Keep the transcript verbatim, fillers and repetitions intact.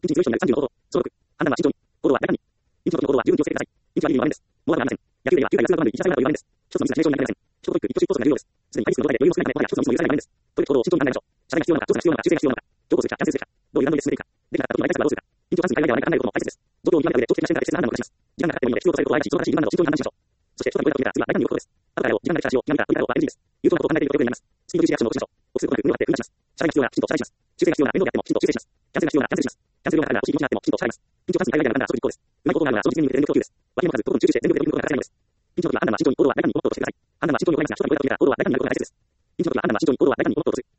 ピンチに強い人になるさんじゅうの行動。総力。判断は慎重に。行動は大胆に。ピンチの時の行動は十分気をつけてください。ピンチは有利にも悪いんです。もうわけがありません。野球ではきゅうかいが数学のいち打数がと言われるんです。一つのミスが致命傷になりません。ショートトリック、一挙手一投足が重要です。すでにハイリスクの状態で余裕の少ない彼は一つのミスも許されない場面です。トリック行動を慎重に考えましょう。謝罪が必要なのか、調査が必要なのか、修正が必要なのか、情報するか、キャンセルするか、どういう段取りで進めていくか、できなかった時の大対策はどうするか、ピンチをチャンスに変えないではないか考えることも大切です。状況を見極めた上で長期的な視点から適切な判断を下します。時間がかかってもいいので必要とされることをあえて必要正しい判断を慎重に判断しましょう。そして、一つの超えた時から次は大胆に動くことです。後からを時間ができた話を極めたら振り返ろうは エヌジー です。言うとのことを考えているとよくなります。スピード重視リアクションを起こしましょう。臆することなく胸を張って振り出します。謝罪が必要ならきちんと謝罪します。修正が必要なら面倒であってもきちんと修正します。キャンセルが必要ならキャンセルします。キャンセル料がかかるなら欲しい気持ちになってもきちんと支払います。ピンチをチャンスに変えないではならないなら即実行です。うまい行動があるならその実現に向けて全力投球です。脇もかず、とことん注視して全力で振り抜くことが欠かせないのです。ピンチの時は判断は慎重に、行動は大胆に思うことをしてください。判断は慎重に行いますが、将来の声だと決めたら行動は大胆になることが大切です。ピンチの時は判断は慎重に、行動は大胆に思うことをする。